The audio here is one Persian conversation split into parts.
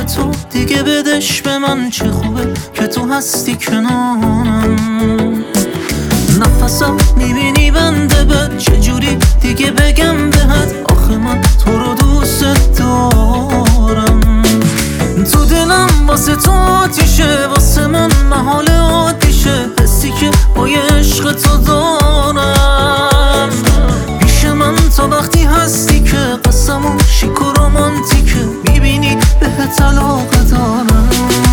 تو دیگه بدش به من، چه خوبه که تو هستی کنارم. نفسم میبینی بنده بد، چجوری دیگه بگم بهت آخه من تو رو دوست دارم. تو دلم واسه تو آتیشه، واسه من محال عادیشه، حسی که با یه عشق تو دارم. پیش من تا وقتی هستی که قسم و شیک و رومانتیکه، میبینی بهت علاقه دارم.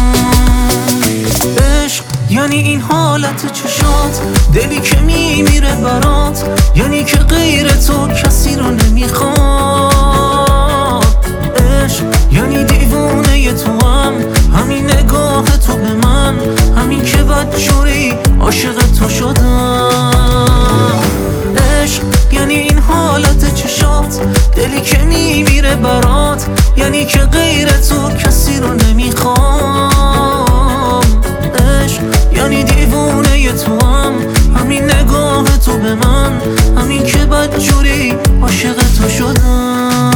عشق یعنی این حالت چشات، دلی که میمیره برات، یعنی که غیر تو کسی رو نمیخواد. عشق یعنی دیوونه تو هم، همین نگاه تو به من، همین که بدجوری عاشق تو شدم. عشق یعنی این حالت چشات، دلی که میمیره برات، یعنی که غیر تو کسی رو نمیخوام. عشق یعنی دیوونه تو هم، همین نگاه تو به من، همین که بدجوری عاشق تو شدم.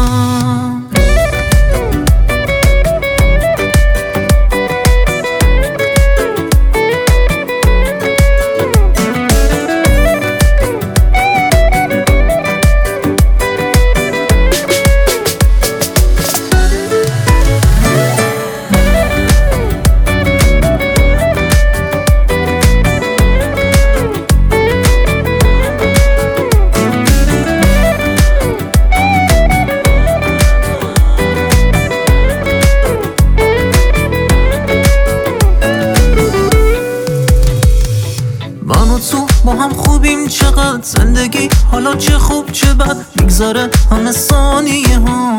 تو با هم خوبیم چقدر، زندگی حالا چه خوب چه بد، میگذره همه ثانیه هم.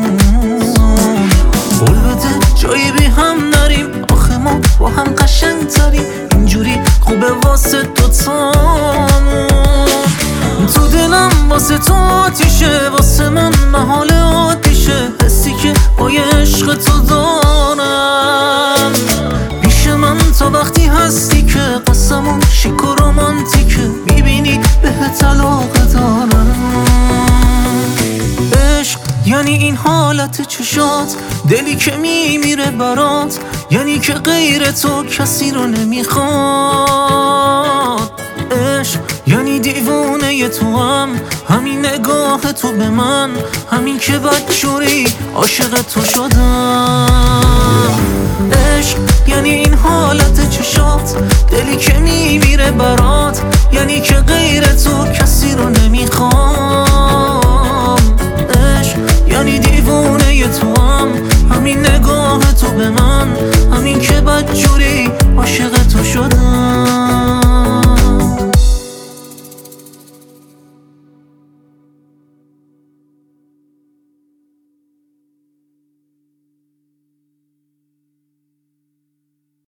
قول بده جایی بی هم نریم، آخه ما با هم قشنگ تریم، اینجوری خوبه واسه دوتامون. تو دلم واسه تو آتیشه، واسه من محال عادیشه، حسی که با یه عشق تو دارم. پیش من تا وقتی هستی که قسم و شیک و رومانتیکه، میبینی بهت علاقه دارم. عشق یعنی این حالت چشات، دلی که میمیره برات، یعنی که غیر تو کسی رو نمیخواد. عشق یعنی دیوونه تو هم، همین نگاه تو به من، همین که بدجوری عاشق تو شدم. عشق یعنی این حالت چشات، دلی که میمیره برات، یعنی که غیر تو کسی رو نمیخوام. عشق یعنی دیوونه تو هم، همین نگاه تو به من، همین که بدجوری